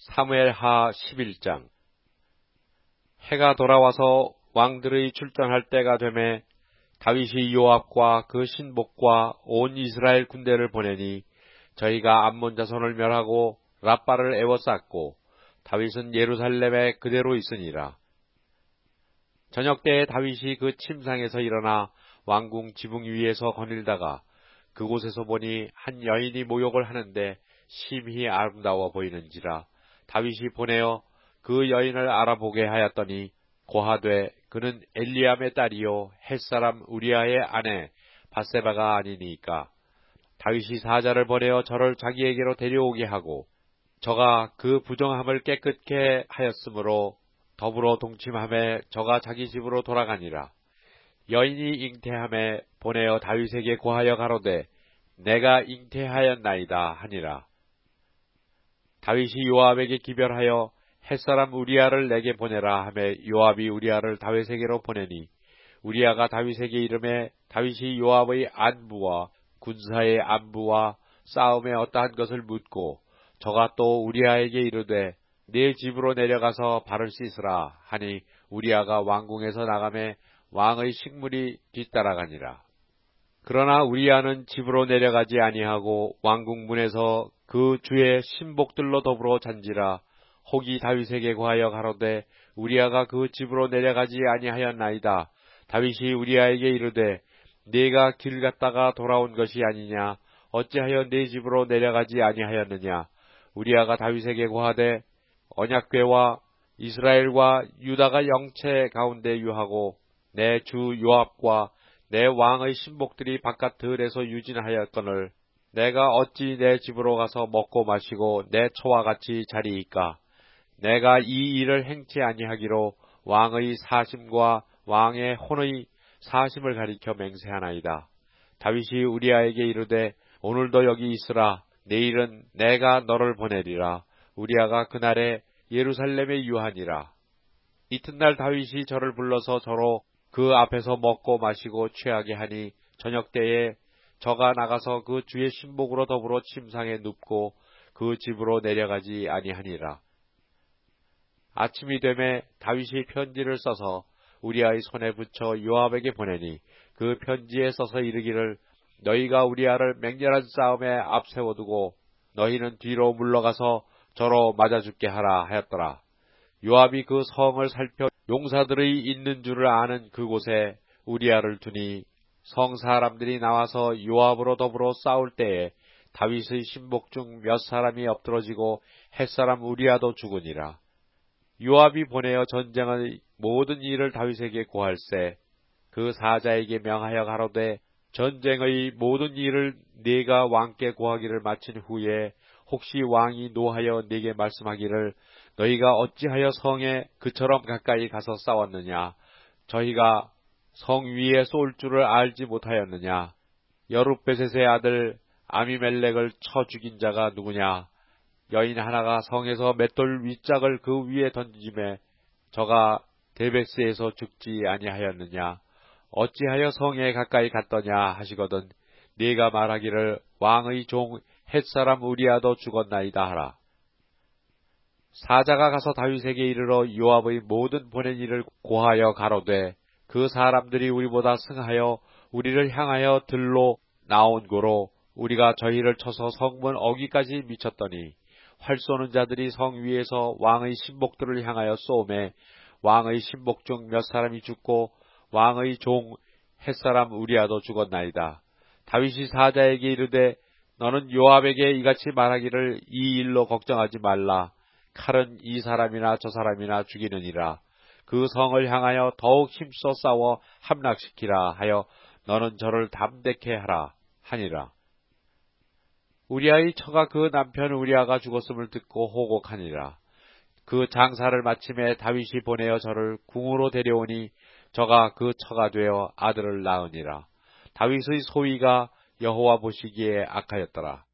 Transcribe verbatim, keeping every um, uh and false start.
사무엘하 십일 장. 해가 돌아와서 왕들의 출전할 때가 되매 다윗이 요압과 그 신복과 온 이스라엘 군대를 보내니 저희가 암몬 자손을 멸하고 랍바를 에워쌌고 다윗은 예루살렘에 그대로 있으니라. 저녁 때에 다윗이 그 침상에서 일어나 왕궁 지붕 위에서 거닐다가 그곳에서 보니 한 여인이 모욕을 하는데 심히 아름다워 보이는지라 다윗이 보내어 그 여인을 알아보게 하였더니 고하되 그는 엘리암의 딸이요 햇사람 우리아의 아내 바세바가 아니니까. 다윗이 사자를 보내어 저를 자기에게로 데려오게 하고 저가 그 부정함을 깨끗게 하였으므로 더불어 동침함에 저가 자기 집으로 돌아가니라. 여인이 잉태함에 보내어 다윗에게 고하여 가로되 내가 잉태하였나이다 하니라. 다윗이 요압에게 기별하여 햇사람 우리아를 내게 보내라 하매 요압이 우리아를 다윗에게로 보내니 우리아가 다윗에게 이르매 다윗이 요압의 안부와 군사의 안부와 싸움에 어떠한 것을 묻고 저가 또 우리아에게 이르되 네 집으로 내려가서 발을 씻으라 하니 우리아가 왕궁에서 나가매 왕의 식물이 뒤따라가니라. 그러나 우리아는 집으로 내려가지 아니하고 왕궁 문에서 그 주의 신복들로 더불어 잔지라. 혹이 다윗에게 고하여 가로되 우리아가 그 집으로 내려가지 아니하였나이다. 다윗이 우리아에게 이르되 네가 길 갔다가 돌아온 것이 아니냐. 어찌하여 네 집으로 내려가지 아니하였느냐. 우리아가 다윗에게 고하되 언약궤와 이스라엘과 유다가 영체 가운데 유하고 내 주 요압과 내 왕의 신복들이 바깥 들에서 유진하였거늘 내가 어찌 내 집으로 가서 먹고 마시고 내 처와 같이 자리이까. 내가 이 일을 행치 아니하기로 왕의 사심과 왕의 혼의 사심을 가리켜 맹세하나이다. 다윗이 우리아에게 이르되 오늘도 여기 있으라. 내일은 내가 너를 보내리라. 우리아가 그날에 예루살렘에 유하니라. 이튿날 다윗이 저를 불러서 저로 그 앞에서 먹고 마시고 취하게 하니 저녁때에 저가 나가서 그 주의 신복으로 더불어 침상에 눕고 그 집으로 내려가지 아니하니라. 아침이 되매 다윗이 편지를 써서 우리아의 손에 붙여 요압에게 보내니 그 편지에 써서 이르기를 너희가 우리아를 맹렬한 싸움에 앞세워두고 너희는 뒤로 물러가서 저로 맞아 죽게 하라 하였더라. 요압이 그 성을 살펴 용사들의 있는 줄을 아는 그곳에 우리아를 두니 성 사람들이 나와서 요압으로 더불어 싸울 때에 다윗의 신복 중 몇 사람이 엎드러지고 햇사람 우리아도 죽으니라. 요압이 보내어 전쟁의 모든 일을 다윗에게 고할세 그 사자에게 명하여 가로되 전쟁의 모든 일을 네가 왕께 고하기를 마친 후에 혹시 왕이 노하여 네게 말씀하기를 너희가 어찌하여 성에 그처럼 가까이 가서 싸웠느냐. 저희가 성 위에 쏠 줄을 알지 못하였느냐. 여룻베셋의 아들 아미멜렉을 쳐 죽인 자가 누구냐. 여인 하나가 성에서 맷돌 윗짝을 그 위에 던짐에 저가 데베스에서 죽지 아니하였느냐. 어찌하여 성에 가까이 갔더냐 하시거든 네가 말하기를 왕의 종 햇사람 우리아도 죽었나이다 하라. 사자가 가서 다윗에게 이르러 요압의 모든 보낸 일을 고하여 가로되 그 사람들이 우리보다 승하여 우리를 향하여 들로 나온 고로 우리가 저희를 쳐서 성문 어귀까지 미쳤더니 활 쏘는 자들이 성 위에서 왕의 신복들을 향하여 쏘매 왕의 신복 중 몇 사람이 죽고 왕의 종 햇사람 우리아도 죽었나이다. 다윗이 사자에게 이르되 너는 요압에게 이같이 말하기를 이 일로 걱정하지 말라. 칼은 이 사람이나 저 사람이나 죽이느니라. 그 성을 향하여 더욱 힘써 싸워 함락시키라 하여 너는 저를 담대케 하라 하니라. 우리아의 처가 그 남편 우리아가 죽었음을 듣고 호곡하니라. 그 장사를 마침에 다윗이 보내어 저를 궁으로 데려오니 저가 그 처가 되어 아들을 낳으니라. 다윗의 소위가 여호와 보시기에 악하였더라.